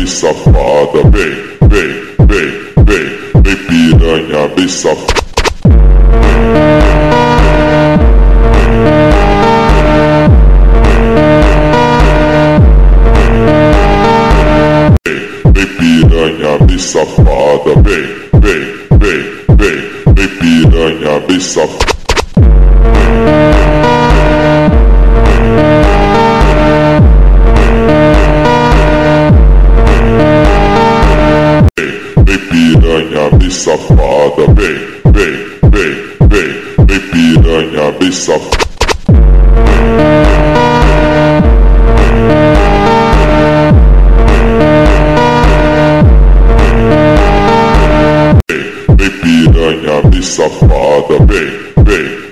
safada, vem piranha, bem safada. Vem piranha, bem safada, vem piranha, bem safada. Piranha bem safada, vem piranha bem safada. Vem piranha bem safada, vem